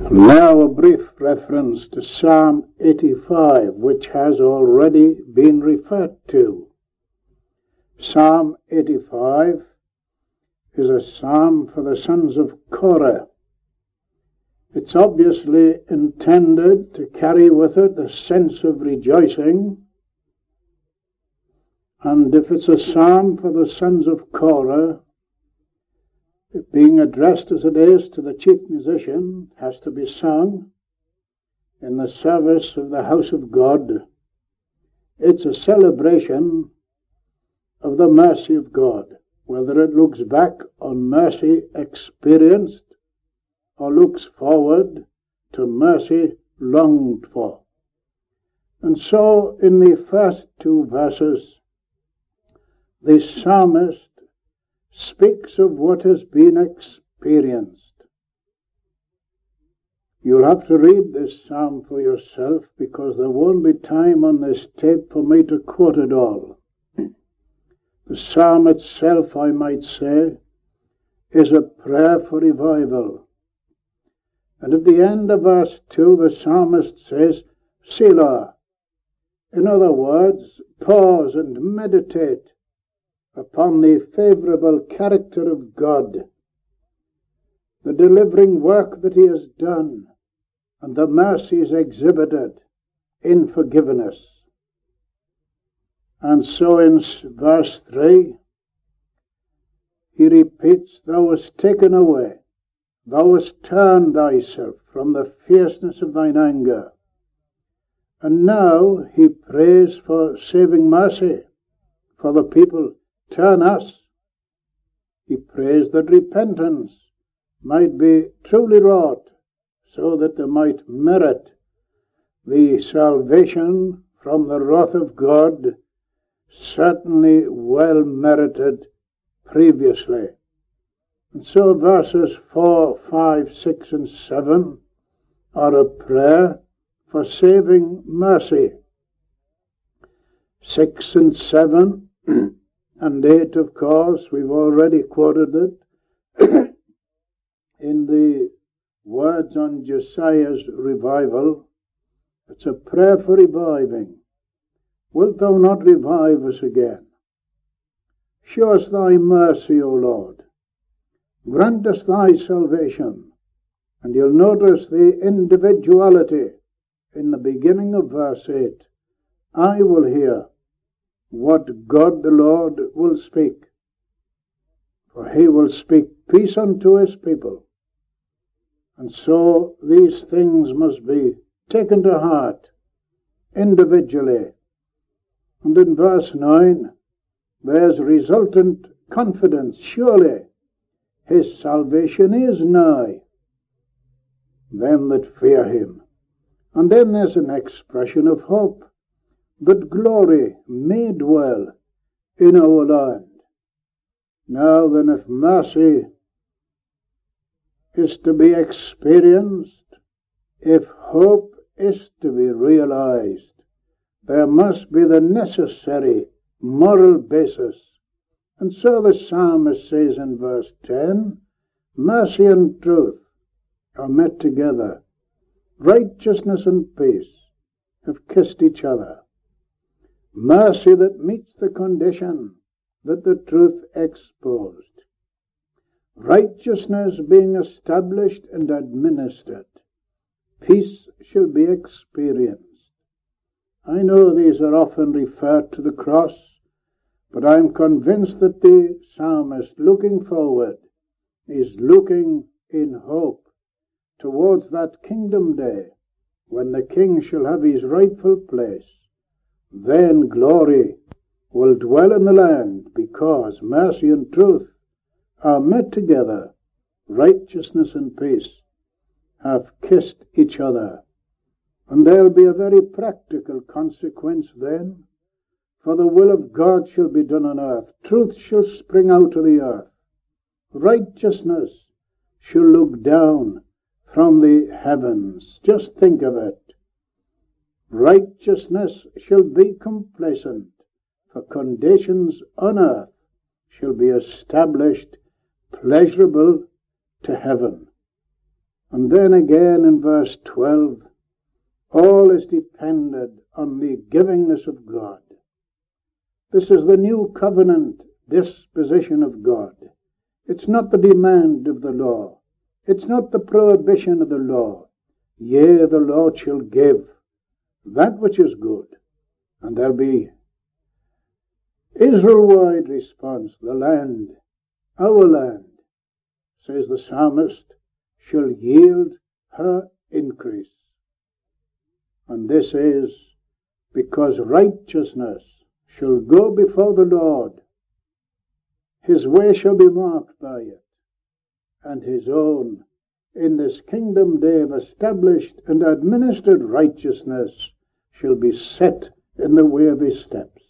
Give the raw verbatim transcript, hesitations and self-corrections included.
Now a brief reference to Psalm eighty-five, which has already been referred to. Psalm eighty-five is a psalm for the sons of Korah. It's obviously intended to carry with it the sense of rejoicing, and if it's a psalm for the sons of Korah, it being addressed as it is to the chief musician, has to be sung in the service of the house of God. It's a celebration of the mercy of God, whether it looks back on mercy experienced or looks forward to mercy longed for. And so in the first two verses, the psalmist speaks of what has been experienced. You'll have to read this psalm for yourself, because there won't be time on this tape for me to quote it all. The psalm itself, I might say, is a prayer for revival. And at the end of verse two, the psalmist says, Selah. In other words, pause and meditate upon the favorable character of God, the delivering work that he has done, and the mercies exhibited in forgiveness. And so in verse three, he repeats, Thou hast taken away, thou hast turned thyself from the fierceness of thine anger. And now he prays for saving mercy for the people. Turn us. He prays that repentance might be truly wrought, so that they might merit the salvation from the wrath of God, certainly well merited previously. And so verses four, five, six, and seven are a prayer for saving mercy. Six and seven and eight, of course, we've already quoted it in the words on Josiah's revival. It's a prayer for reviving. Wilt thou not revive us again? Show us thy mercy, O Lord. Grant us thy salvation. And you'll notice the individuality in the beginning of verse eight. I will hear what God the Lord will speak. For he will speak peace unto his people. And so these things must be taken to heart individually. And in verse nine, there's resultant confidence. Surely his salvation is nigh them that fear him. And then there's an expression of hope, that glory may dwell in our land. Now then, if mercy is to be experienced, if hope is to be realized, there must be the necessary moral basis. And so the psalmist says in verse ten, mercy and truth are met together. Righteousness and peace have kissed each other. Mercy that meets the condition that the truth exposed. Righteousness being established and administered. Peace shall be experienced. I know these are often referred to the cross, but I'm convinced that the psalmist, looking forward, is looking in hope towards that kingdom day when the king shall have his rightful place. Then glory will dwell in the land, because mercy and truth are met together. Righteousness and peace have kissed each other. And there'll be a very practical consequence then, for the will of God shall be done on earth. Truth shall spring out of the earth. Righteousness shall look down from the heavens. Just think of it. Righteousness shall be complacent, for conditions on earth shall be established pleasurable to heaven. And then again in verse twelve, all is dependent on the givingness of God. This is the new covenant disposition of God. It's not the demand of the law. It's not the prohibition of the law. Yea, the Lord shall give that which is good. And there'll be Israel-wide response. The land, our land, says the psalmist, shall yield her increase. And this is because righteousness shall go before the Lord. His way shall be marked by it, and his own in this kingdom day of established and administered righteousness shall be set in the way of his steps.